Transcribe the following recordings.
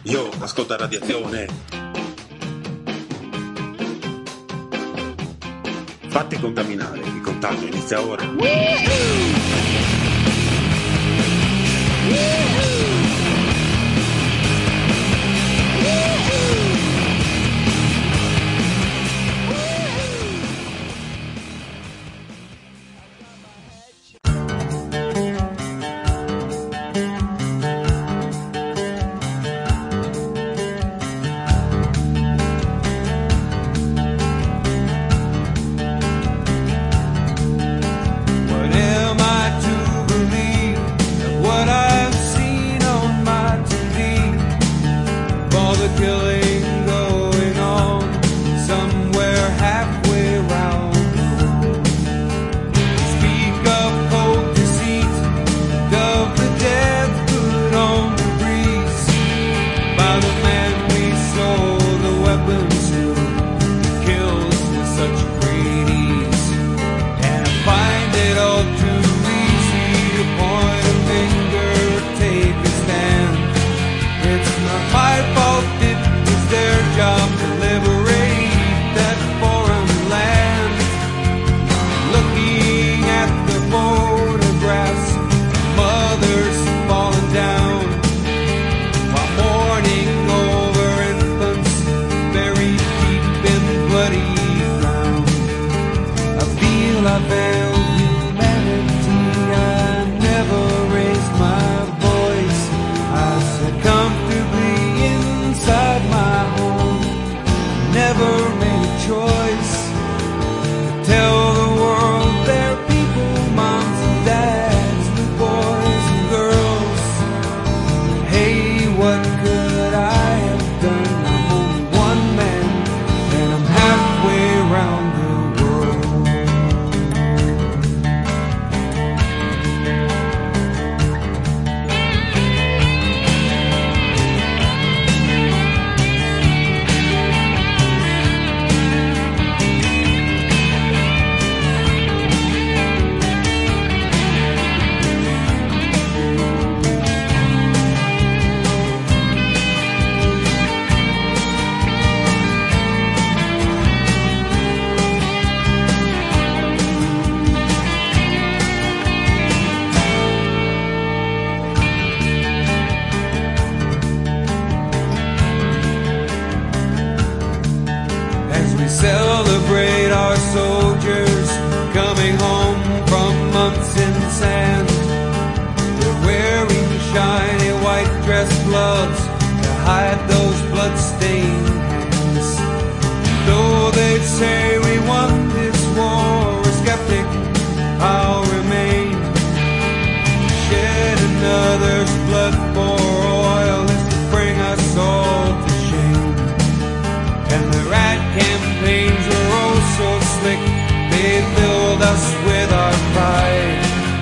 Io ascolta Radiazione. Fatti contaminare, il contagio inizia ora. Celebrate our soldiers coming home from months in sand. They're wearing shiny white dress gloves to hide those blood-stained hands. Though they say we won this war, a skeptic I'll remain. Shed another's blood for oil is to bring us all to shame. And the rat campaigns were oh so slick, they filled us with our pride.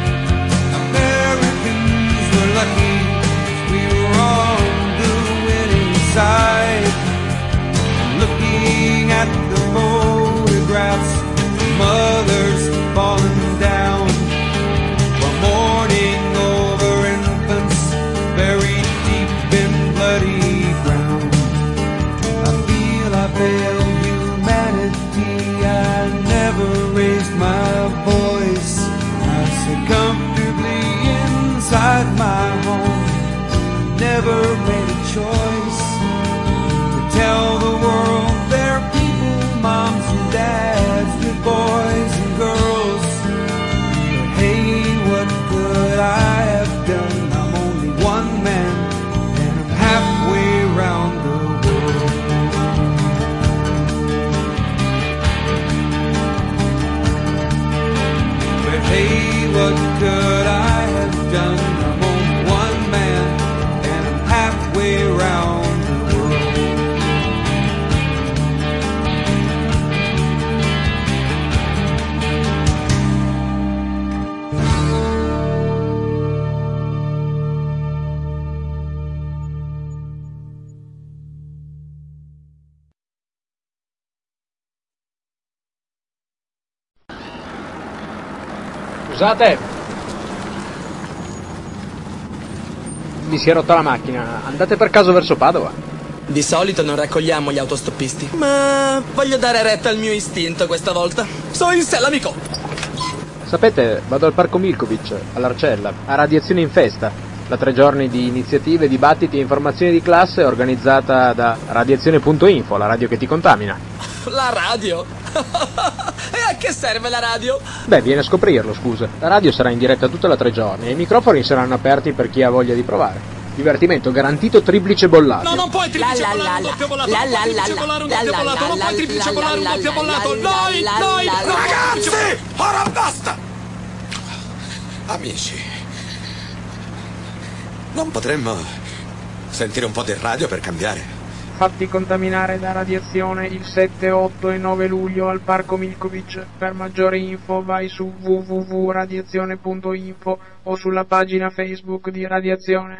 Americans were lucky, we were on the winning side. Looking at the photographs, mothers falling down, while mourning over infants buried deep in bloody ground. I feel I failed humanity, I never raised my voice. I sit comfortably inside my home, I never made a choice to tell the world there are people, moms and dads, with boys and girls. But hey, what could I have done? I'm only one man, and I'm halfway around the world. But hey, what could I have done? I'm only one man, and I'm halfway around the world. Scusate, mi si è rotta la macchina. Andate per caso verso Padova? Di solito non raccogliamo gli autostoppisti, ma voglio dare retta al mio istinto questa volta. So in sé l'amico. Sapete, vado al Parco Milkovic, all'Arcella, a Radiazione in Festa, da 3 giorni di iniziative, dibattiti e informazioni di classe organizzata da Radiazione.info, la radio che ti contamina. La radio? E a che serve la radio? Beh, vieni a scoprirlo, scusa. La radio sarà in diretta tutta la 3 giorni e i microfoni saranno aperti per chi ha voglia di provare. Divertimento garantito triplice bollato. No, non puoi triplice bollare un doppio bollato. Non puoi triplice bollare un doppio bollato. Non puoi triplice bollare un doppio bollato. Noi! Ragazzi! Ora basta! Amici, non potremmo sentire un po' di radio per cambiare? Fatti contaminare da radiazione il 7, 8 e 9 luglio al Parco Milkovic. Per maggiori info vai su www.radiazione.info o sulla pagina Facebook di Radiazione.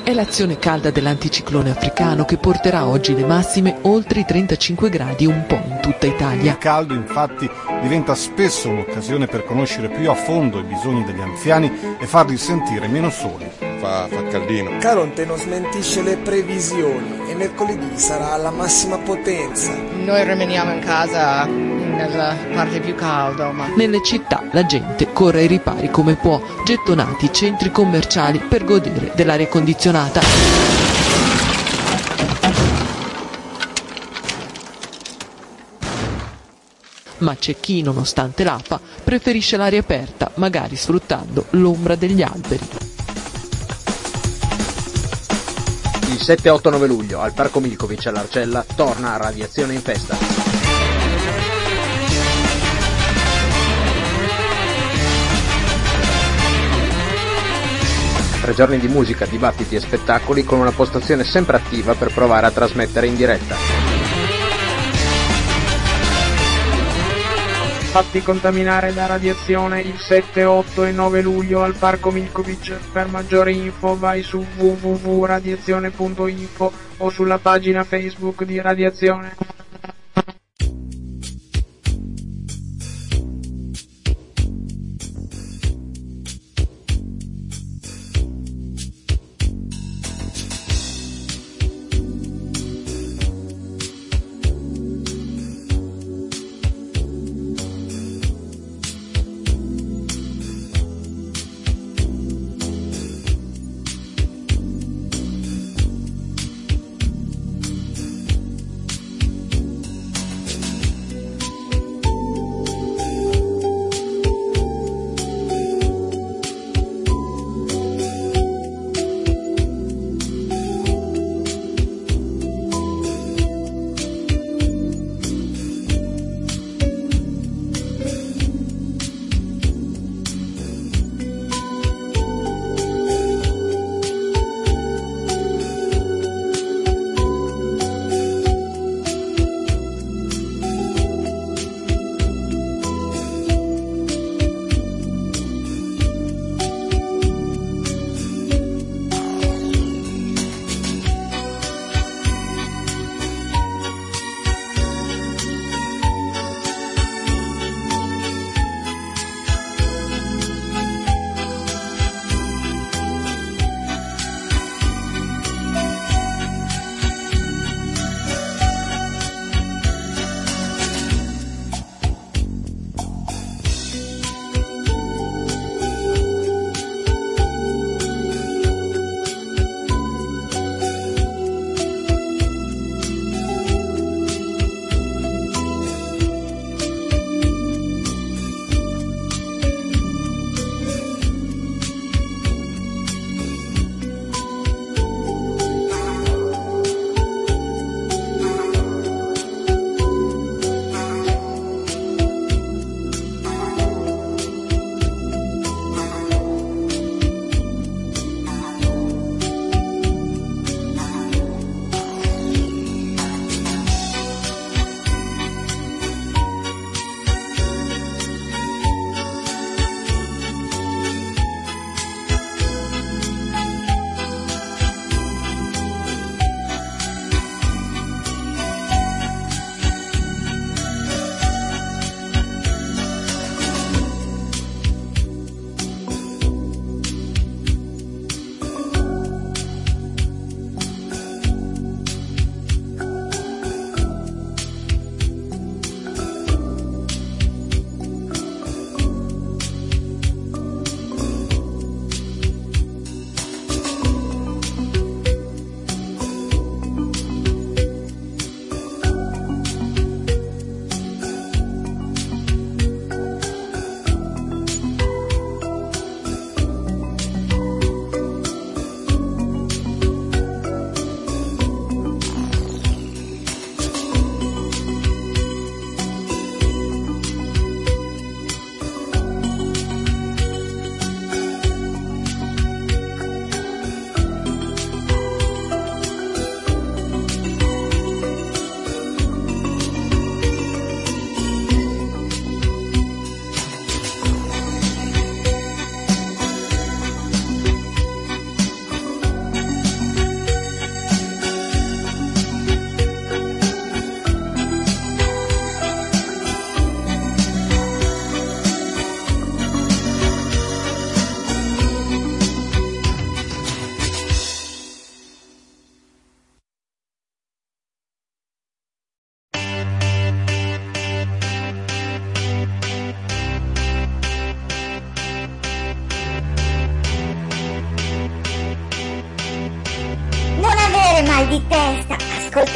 È l'azione calda dell'anticiclone africano che porterà oggi le massime oltre i 35 gradi un po' in tutta Italia. Il caldo infatti diventa spesso un'occasione per conoscere più a fondo i bisogni degli anziani e farli sentire meno soli. Fa caldino. Caronte non smentisce le previsioni e mercoledì sarà alla massima potenza. Noi rimaniamo in casa nella parte più calda. Nelle città la gente corre ai ripari come può, gettonati centri commerciali per godere dell'aria condizionata. Ma c'è chi, nonostante l'afa, preferisce l'aria aperta, magari sfruttando l'ombra degli alberi. Il 7, 8, 9 luglio al Parco Milkovic all'Arcella torna Radiazione in Festa. Tre giorni di musica, dibattiti e spettacoli con una postazione sempre attiva per provare a trasmettere in diretta. Fatti contaminare da radiazione il 7, 8 e 9 luglio al Parco Milkovic. Per maggiori info vai su www.radiazione.info o sulla pagina Facebook di Radiazione.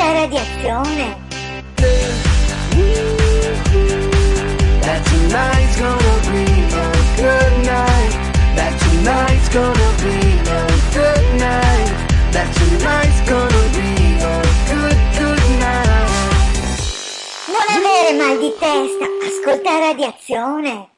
radiazione. That tonight's gonna be a good night. That tonight's gonna be a good night. That tonight's gonna be a good night. Non avere mal di testa, ascolta radiazione.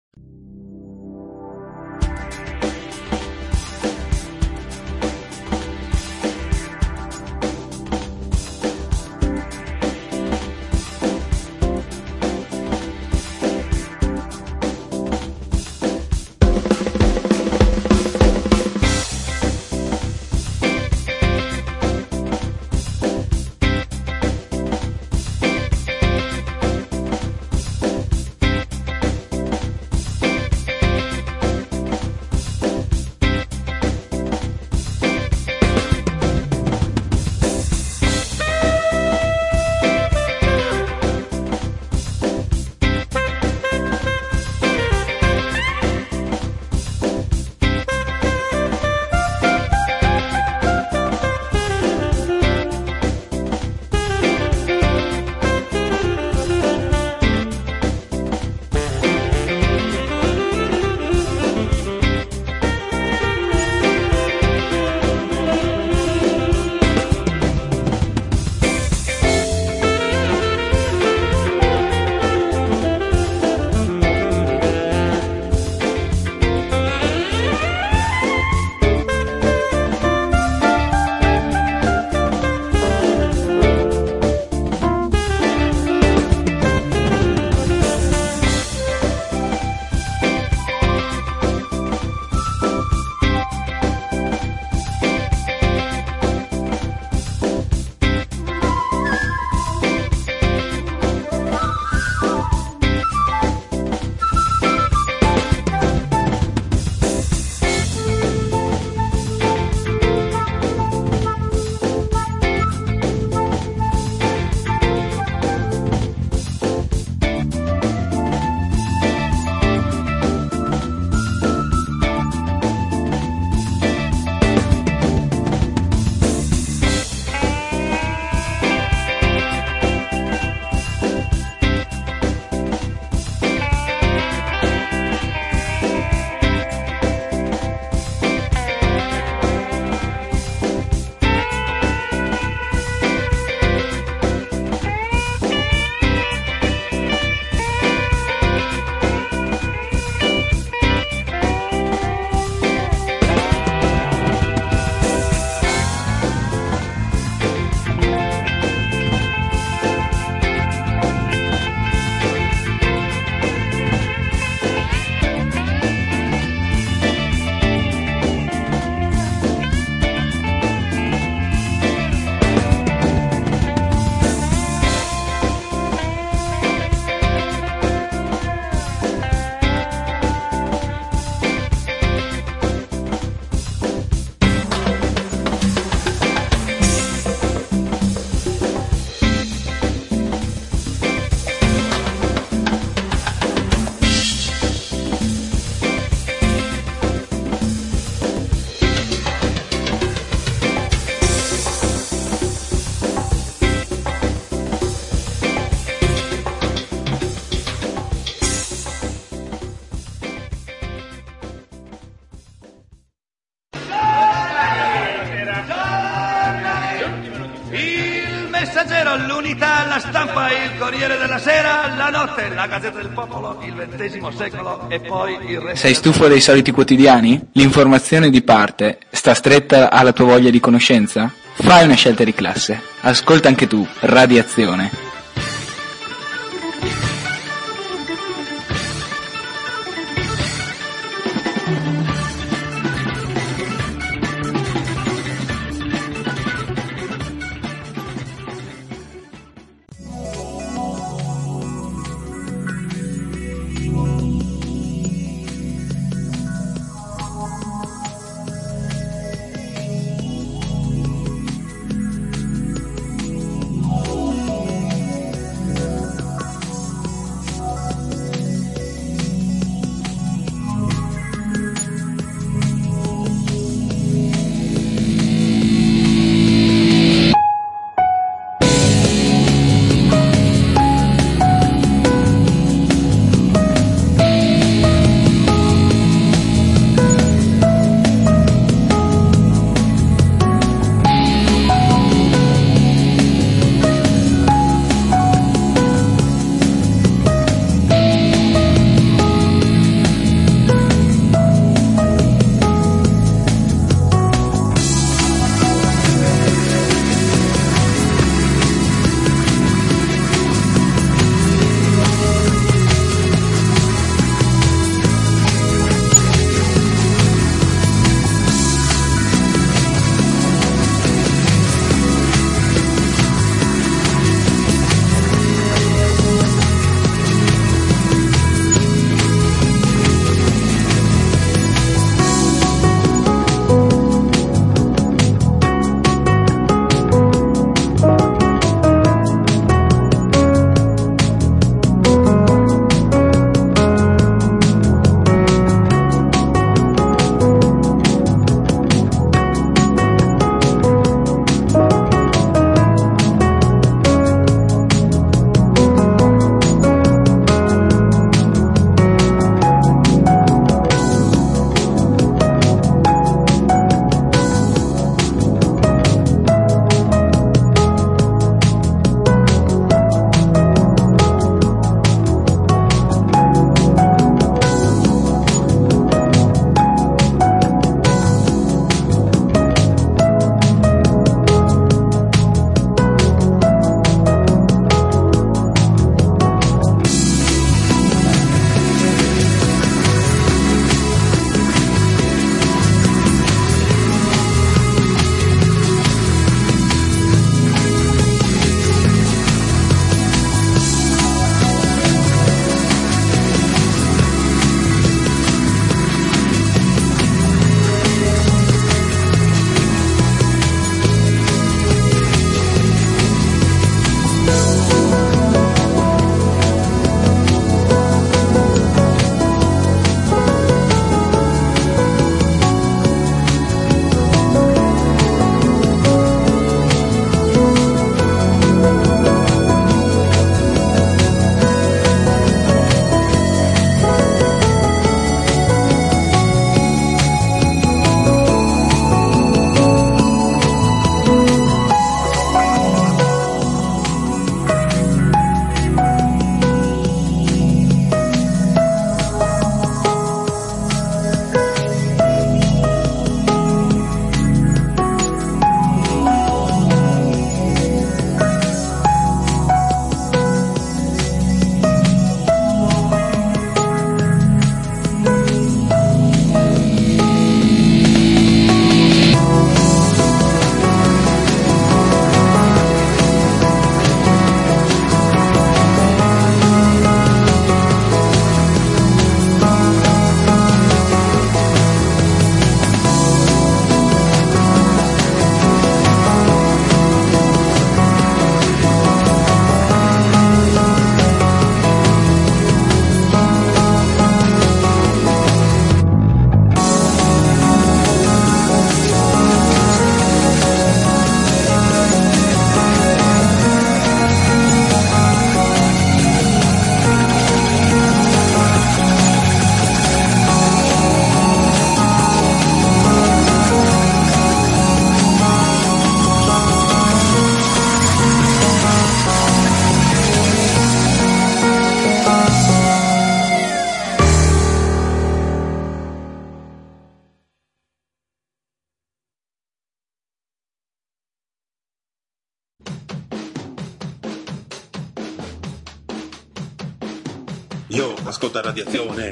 Messaggero, l'Unità, la Stampa, il Corriere della Sera, la Notte, la Gazzetta del Popolo, il XX secolo e poi il resto. Sei stufo dei soliti quotidiani? L'informazione di parte sta stretta alla tua voglia di conoscenza? Fai una scelta di classe. Ascolta anche tu, Radiazione. Io ascolto Radiazione.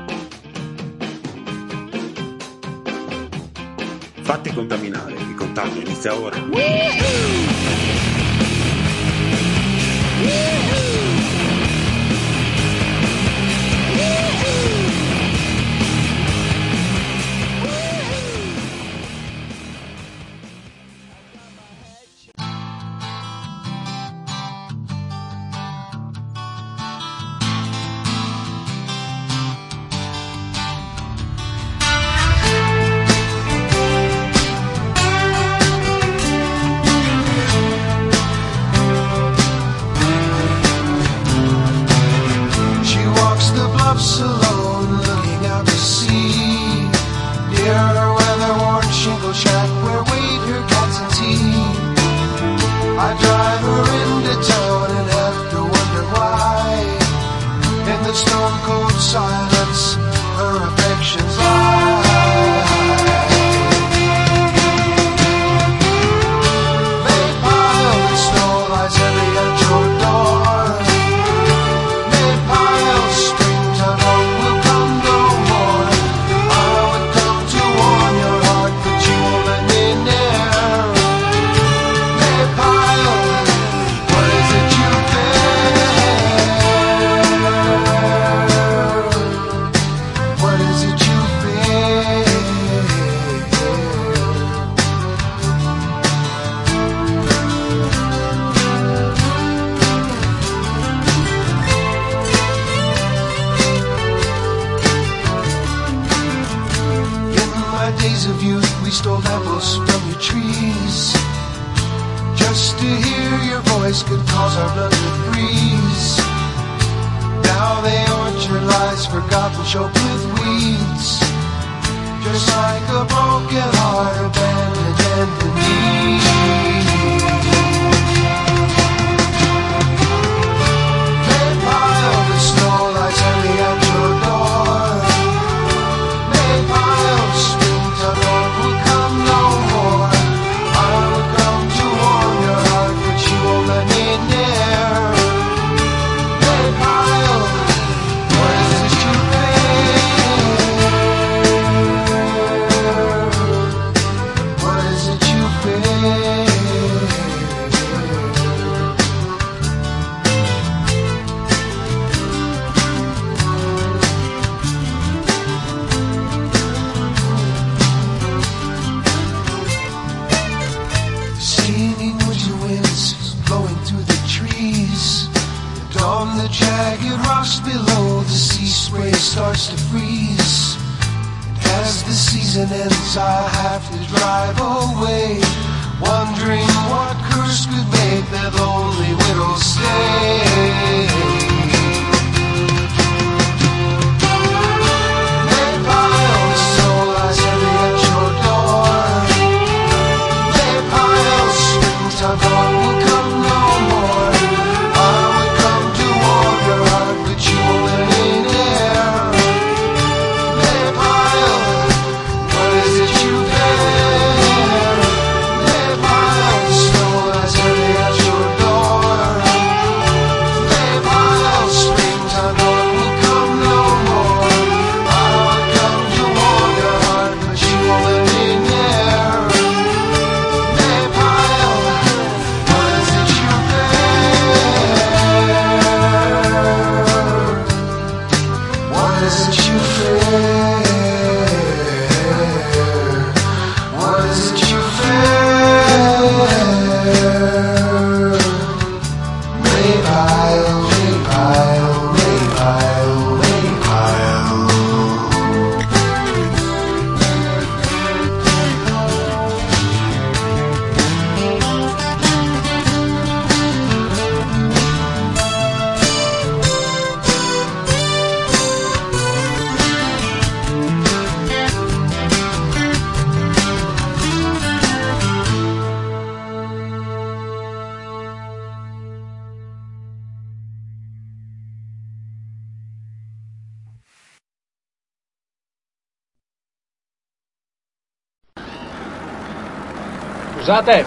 Fatti contaminare, il contagio inizia ora. Alone, looking out to sea, near her weather-worn shingle shack where wait her cats and tea. I drive her into town and have to wonder why, in the stone-cold silence, her affections lie. Maypile and snow lies heavy at your door. Maypile, springtime will come no more. I would come to warm your heart, but you won't let me near. Maypile, what is it you bear? What is it you bear? In my days of youth, we stole apples from your trees. Just to hear your voice could cause our blood to freeze. Now the orchard lies forgotten, choked with weeds. Just like a broken heart abandoned and in need. Maypile, the snow lies heavy at your door. Maypile, springtime will come no more. I would come to warm your heart, but you won't let me near. Maypile, what is it you bear? What is it you bear? Singing winter winds blowing through the trees, and on the jagged rocks below the sea spray starts to freeze. And as the season ends, I have to drive away, wondering what curse could make that lonely widow stay. Maypile, the snow lies heavy at your door. Maypile, springtime will come no more. I would come to warm your heart, but you won't let me near. Maypile, what is it you bear? Maypile, the snow lies heavy at your door. Maypile, springtime will come no more. I would come to warm your heart, but you won't let me near. Maypile, what is it you bear? What is it you bear? What is it you bear? Maypile, Maypile, Maypile, Maypile. Scusate,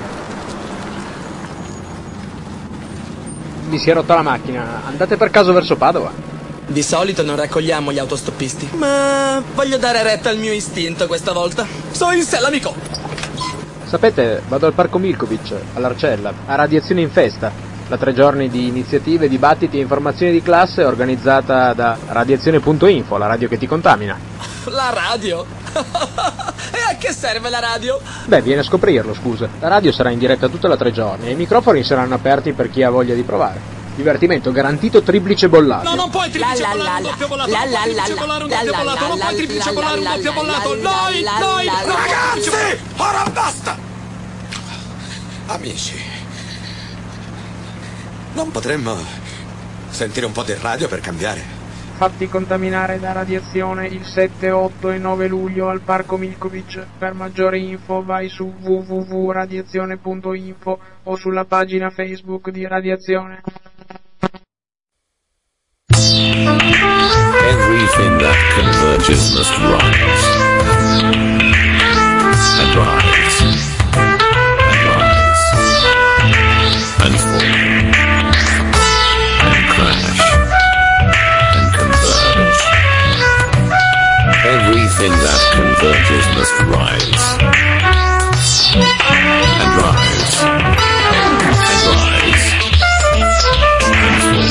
mi si è rotta la macchina. Andate per caso verso Padova? Di solito non raccogliamo gli autostoppisti, ma voglio dare retta al mio istinto questa volta. So in sé l'amico! Sapete, vado al Parco Milkovic, all'Arcella, a Radiazione in Festa, la 3 giorni di iniziative, dibattiti e informazioni di classe organizzata da Radiazione.info, la radio che ti contamina. La radio? E a che serve la radio? Beh, vieni a scoprirlo, scusa. La radio sarà in diretta tutta la 3 giorni e i microfoni saranno aperti per chi ha voglia di provare. Divertimento garantito triplice bollato. No, non puoi triplice bollare un doppio bollato. Non puoi triplice bollare un doppio bollato. Non puoi triplice bollare un doppio bollato. Noi! Ragazzi, ora basta! Amici, non potremmo sentire un po' di radio per cambiare? Fatti contaminare da radiazione il 7, 8 e 9 luglio al Parco Milkovic. Per maggiori info vai su www.radiazione.info o sulla pagina Facebook di Radiazione. Everything that converges must rise. And rise. And rise. And fall. And crash. And converge. Everything that converges must rise. And rise. And rise. And fall.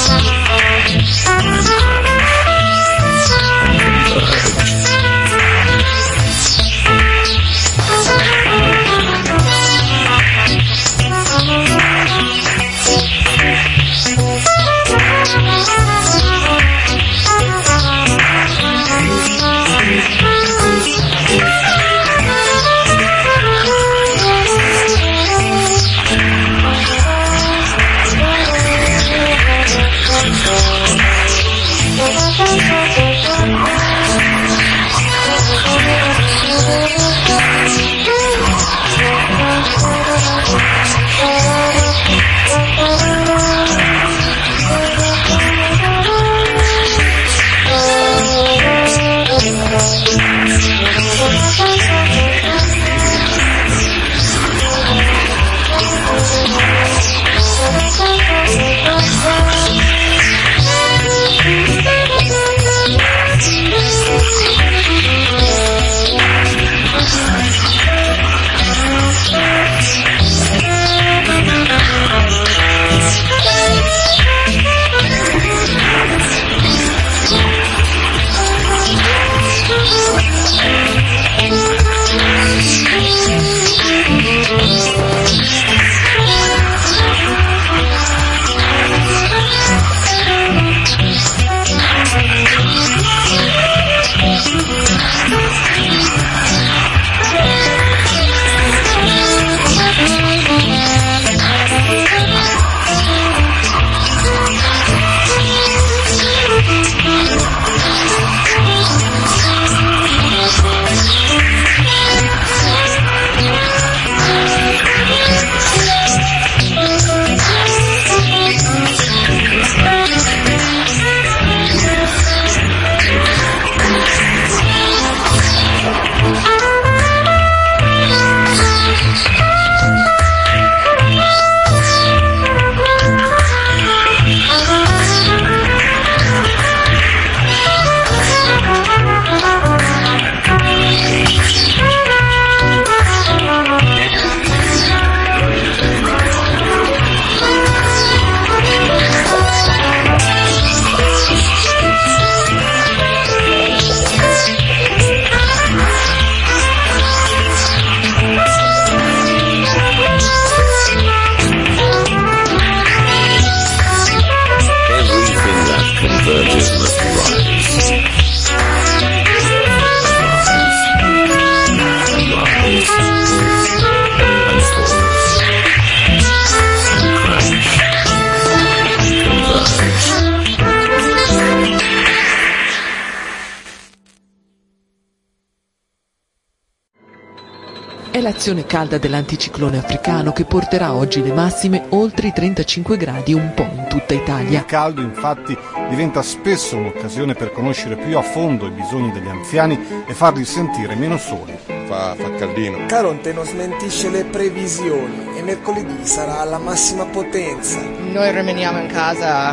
È l'azione calda dell'anticiclone africano che porterà oggi le massime oltre i 35 gradi un po' in tutta Italia. Il caldo infatti diventa spesso un'occasione per conoscere più a fondo i bisogni degli anziani e farli sentire meno soli. Fa caldino. Caronte non smentisce le previsioni e mercoledì sarà alla massima potenza. Noi rimaniamo in casa in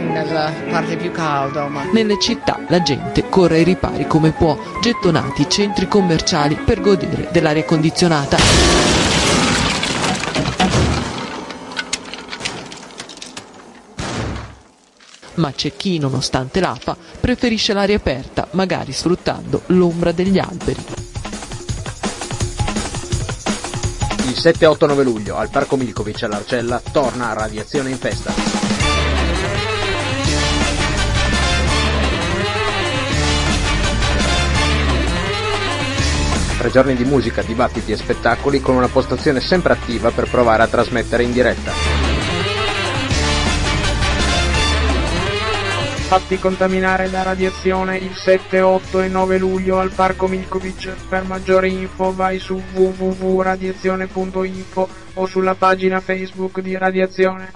nella parte più calda. Ma Nelle città la gente corre ai ripari come può, gettonati centri commerciali per godere dell'aria condizionata. Ma c'è chi, nonostante l'afa, preferisce l'aria aperta, magari sfruttando l'ombra degli alberi. Il 7, 8, 9 luglio al Parco Milkovic all'Arcella torna Radiazione in Festa. Tre giorni di musica, dibattiti e spettacoli con una postazione sempre attiva per provare a trasmettere in diretta. Fatti contaminare da radiazione il 7, 8 e 9 luglio al Parco Milkovic. Per maggiori info vai su www.radiazione.info o sulla pagina Facebook di Radiazione.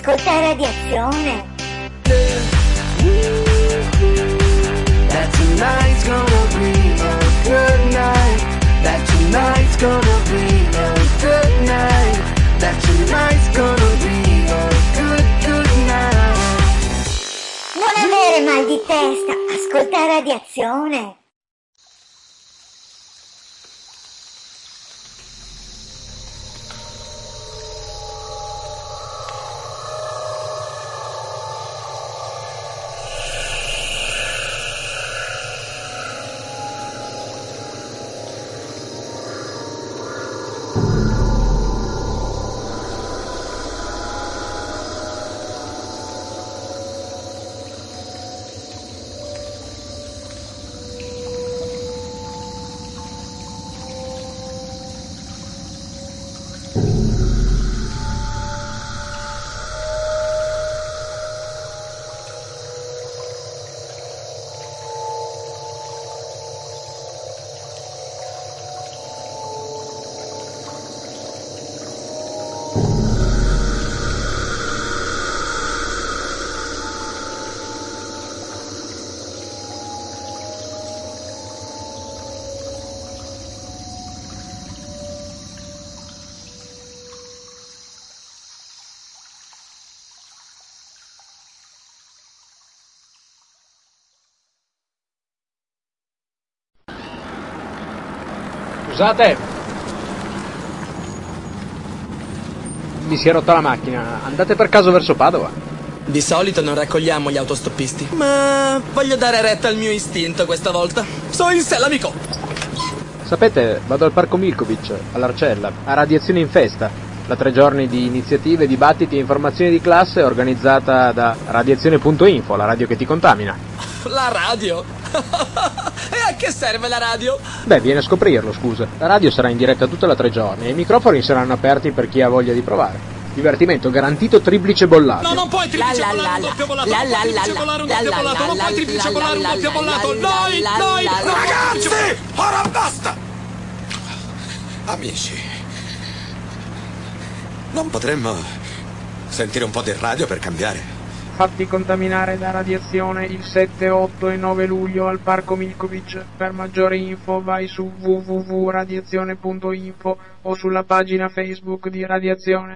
Ascolta Radiazione. That tonight's gonna be a good night. That tonight's gonna be a good night. That tonight's gonna be a good night. Non avere mal di testa, ascolta Radiazione. Scusate, mi si è rotta la macchina. Andate per caso verso Padova? Di solito non raccogliamo gli autostoppisti, ma voglio dare retta al mio istinto questa volta. So in sé l'amico. Sapete, vado al Parco Milkovic, all'Arcella, a Radiazione in Festa, la 3 giorni di iniziative, dibattiti e informazioni di classe organizzata da Radiazione.info, la radio che ti contamina. La radio? E a che serve la radio? Beh, vieni a scoprirlo, scusa. La radio sarà in diretta tutta la 3 giorni e i microfoni saranno aperti per chi ha voglia di provare. Divertimento garantito triplice bollato. No, non puoi triplice bollare un doppio bollato. Non puoi triplice bollare un doppio bollato. Non puoi triplice bollare un doppio bollato. Noi! Ragazzi! Ora basta! Amici, non potremmo sentire un po' di radio per cambiare? Fatti contaminare da radiazione il 7, 8 e 9 luglio al Parco Milkovic. Per maggiori info vai su www.radiazione.info o sulla pagina Facebook di Radiazione.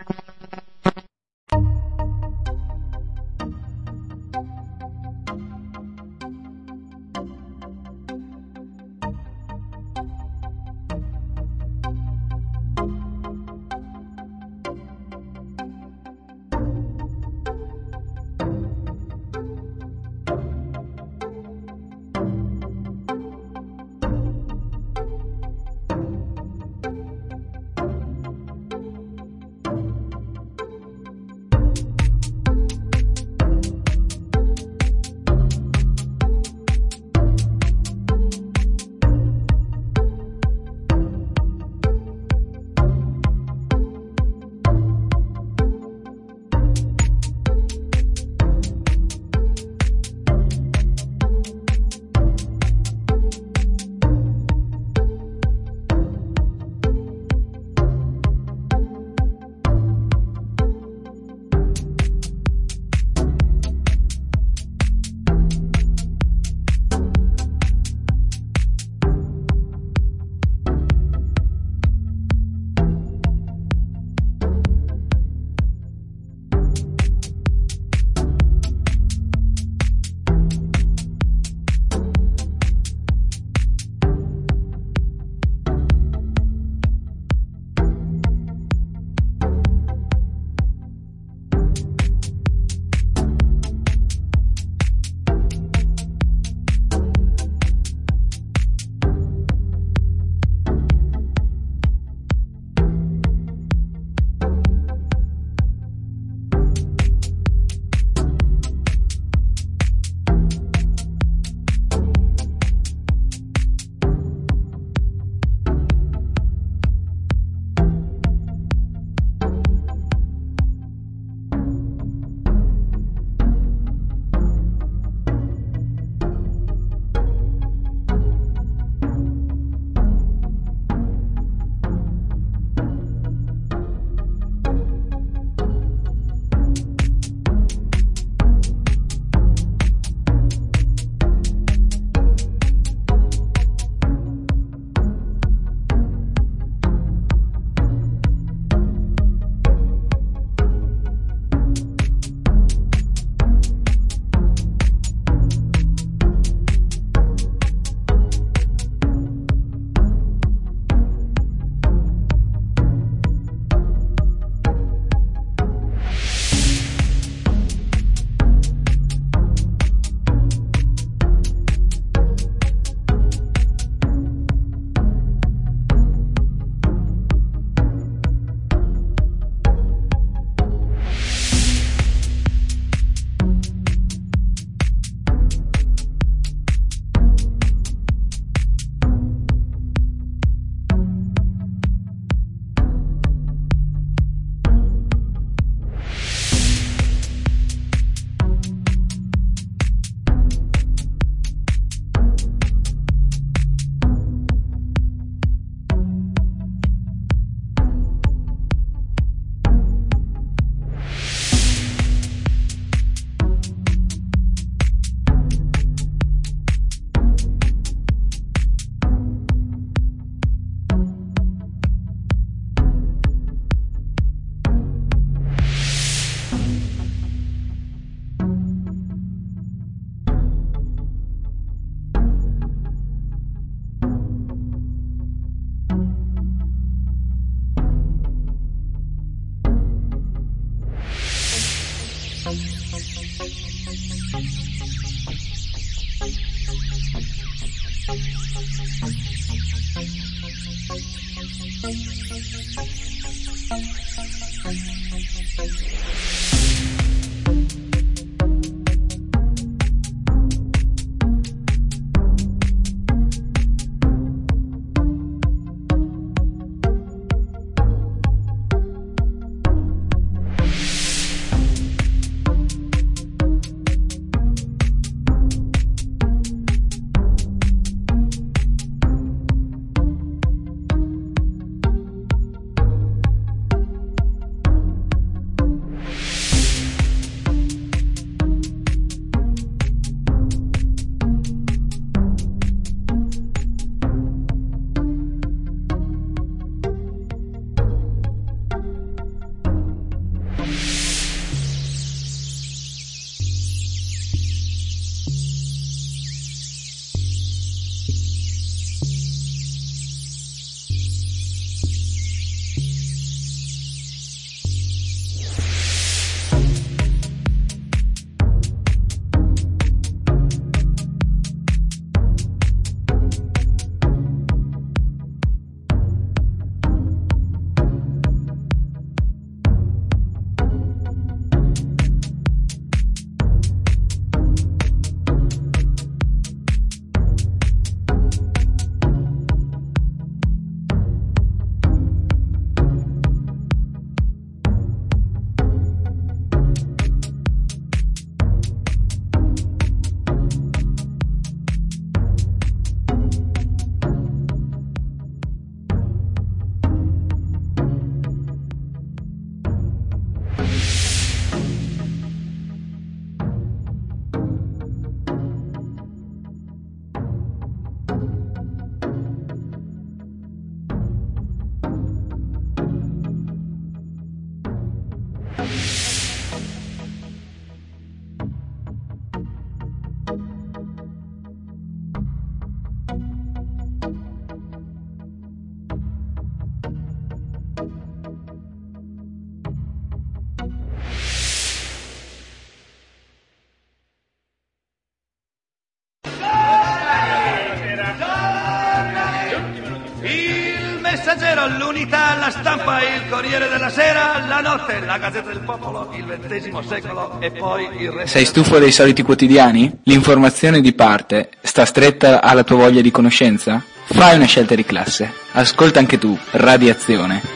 Messaggero, l'Unità, la Stampa, il Corriere della Sera, la Notte, la Gazzetta del Popolo, il XX secolo e poi il resto. Sei stufo dei soliti quotidiani? L'informazione di parte sta stretta alla tua voglia di conoscenza? Fai una scelta di classe. Ascolta anche tu Radiazione.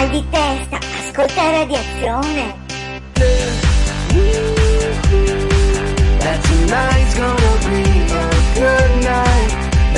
mal di testa, ascolta Radiazione. That tonight's gonna be a good night.